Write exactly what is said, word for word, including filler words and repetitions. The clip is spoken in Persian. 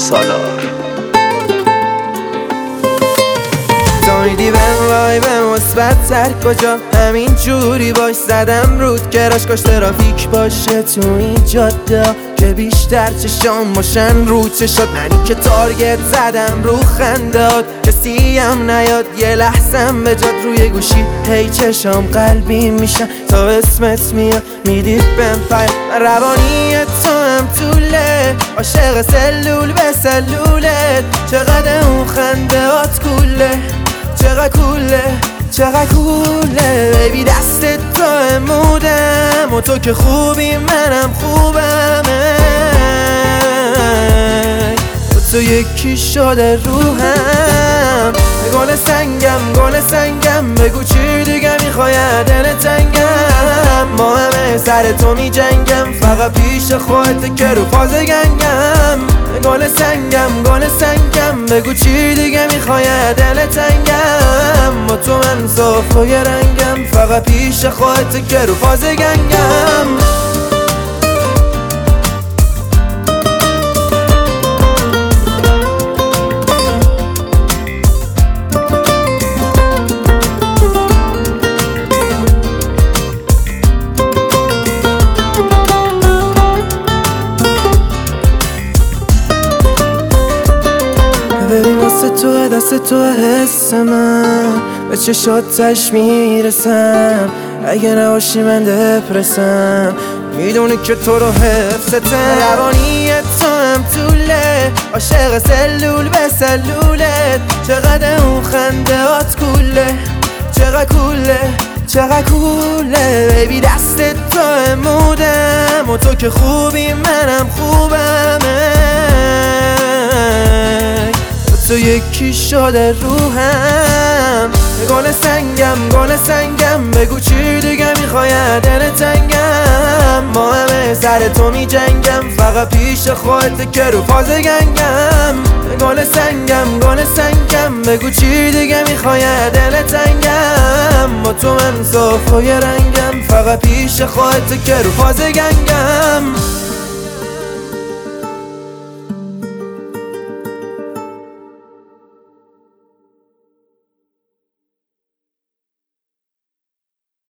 سالار. میدی بهم وای به مثبت تر کجا همین جوری باش زدم رود کراش کاش ترافیک باشه تو این جاده که بیشتر چشام باشن رو چشات منی که تارگت زدم رو خنداد کسی هم نیاد یه لحظم به جاد روی گوشی هی چشام قلبی میشن تا اسمت میاد میدی بهم پیام روانی تو هم طوله عاشق سلول به سلولت چقدر اون خندهات کوله چقدر کوله چقدر کوله بیبی دست تو امودم و تو که خوبی منم خوبم تو یکی شده روحم گل سنگم گل سنگم بگو چی دیگه میخوای دل تنگم ما همه سر تو می جنگم فقط پیش خودت که رو فاز گنگم گل سنگم گل سنگم بگو چی دیگه میخوای دل تنگم با تو من صاف و یه رنگم فقط پیش خودت که رو فاز گنگم ببین واسه تو دست تو حس من به چشاتش میرسم اگه نباشی من دپرسم میدونی که تو رو حفظتم روانی تو هم طوله عاشق سلول به سلولت چقدر اون خندهات کوله چقدر کوله چقدر کوله بیبی دست تو امودم و تو که خوبی منم خوبم تو یکی شده روحم گل سنگم گل سنگم بگو چی دیگه میخوای دل تنگم ما همه سر تو می جنگم فقط پیش خودت که رو فاز گنگم گل سنگم گل سنگم بگو چی دیگه میخوای دل تنگم با تو من صاف و یه رنگم فقط پیش خودت که رو فاز گنگم